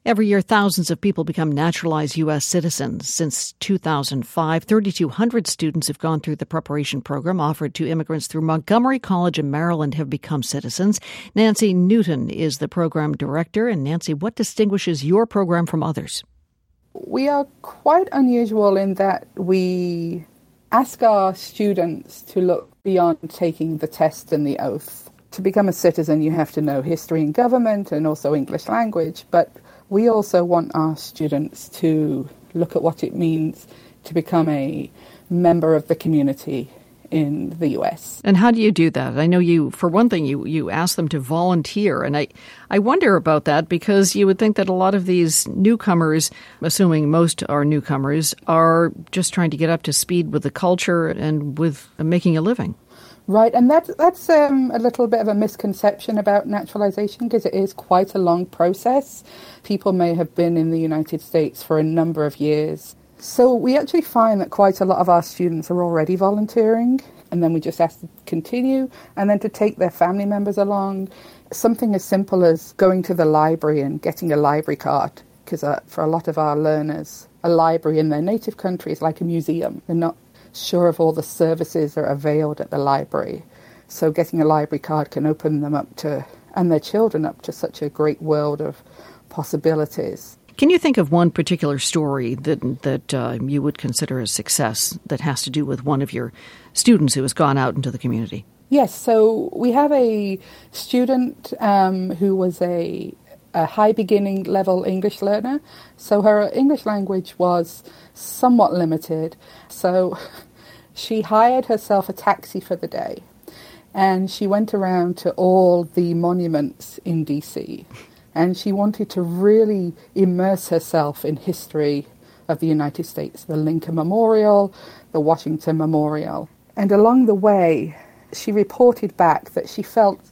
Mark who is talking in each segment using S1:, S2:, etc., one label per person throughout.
S1: Every year, thousands of people become naturalized U.S. citizens. Since 2005, 3,200 students have gone through the preparation program offered to immigrants through Montgomery College in Maryland have become citizens. Nancy Newton is the program director. And Nancy, what distinguishes your program from others?
S2: We are quite unusual in that we ask our students to look beyond taking the test and the oath. To become a citizen, you have to know history and government and also English language, but we also want our students to look at what it means to become a member of the community in the U.S.
S1: And how do you do that? I know for one thing, you ask them to volunteer. And I wonder about that because you would think that a lot of these newcomers, assuming most are newcomers, are just trying to get up to speed with the culture and with making a living.
S2: Right, and that's a little bit of a misconception about naturalization because it is quite a long process. People may have been in the United States for a number of years. So we actually find that quite a lot of our students are already volunteering, and then we just ask them to continue and then to take their family members along. Something as simple as going to the library and getting a library card, because for a lot of our learners, a library in their native country is like a museum. They're not sure of all the services that are availed at the library. So getting a library card can open them up to, and their children up to, such a great world of possibilities.
S1: Can you think of one particular story that you would consider a success that has to do with one of your students who has gone out into the community?
S2: Yes, so we have a student who was a high beginning level English learner. So her English language was somewhat limited. So she hired herself a taxi for the day and she went around to all the monuments in DC. And she wanted to really immerse herself in history of the United States, the Lincoln Memorial, the Washington Memorial. And along the way, she reported back that she felt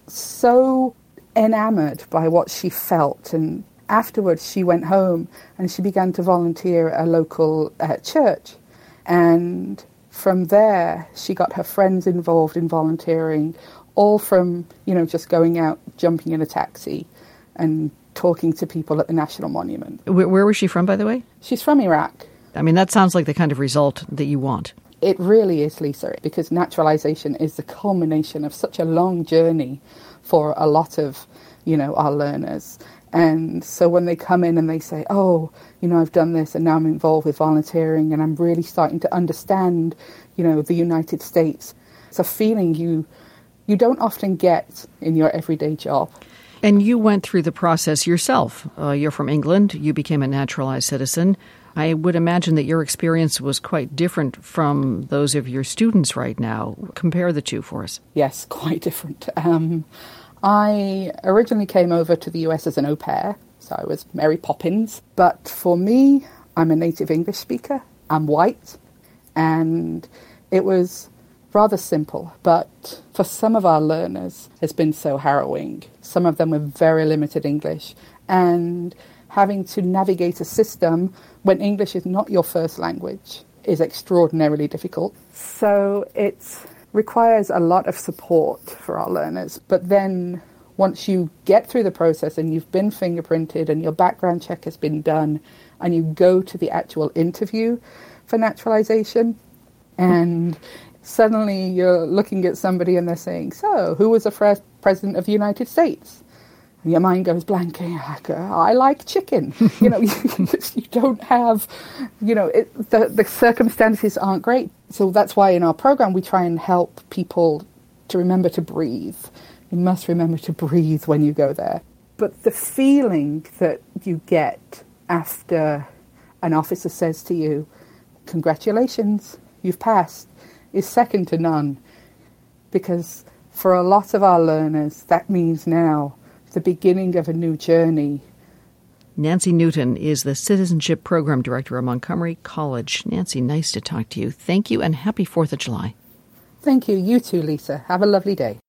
S2: so enamored by what she felt. And afterwards, she went home and she began to volunteer at a local church. And from there, she got her friends involved in volunteering, all from, just going out, jumping in a taxi and talking to people at the National Monument.
S1: Where was she from, by the way?
S2: She's from Iraq.
S1: I mean, that sounds like the kind of result that you want.
S2: It really is, Lisa, because naturalization is the culmination of such a long journey for a lot of, our learners. And so when they come in and they say, I've done this and now I'm involved with volunteering and I'm really starting to understand, the United States, it's a feeling you don't often get in your everyday job.
S1: And you went through the process yourself. You're from England. You became a naturalized citizen. I would imagine that your experience was quite different from those of your students right now. Compare the two for us.
S2: Yes, quite different. I originally came over to the US as an au pair, so I was Mary Poppins. But for me, I'm a native English speaker. I'm white. And it was rather simple, but for some of our learners, it's been so harrowing. Some of them with very limited English, and having to navigate a system when English is not your first language is extraordinarily difficult. So it requires a lot of support for our learners. But then once you get through the process and you've been fingerprinted and your background check has been done and you go to the actual interview for naturalization, and suddenly you're looking at somebody and they're saying, so, who was the first president of the United States? And your mind goes blank. I like chicken. You don't have, the circumstances aren't great. So that's why in our program we try and help people to remember to breathe. You must remember to breathe when you go there. But the feeling that you get after an officer says to you, congratulations, you've passed, is second to none, because for a lot of our learners, that means now the beginning of a new journey.
S1: Nancy Newton is the Citizenship Program Director at Montgomery College. Nancy, nice to talk to you. Thank you, and happy 4th of July.
S2: Thank you. You too, Lisa. Have a lovely day.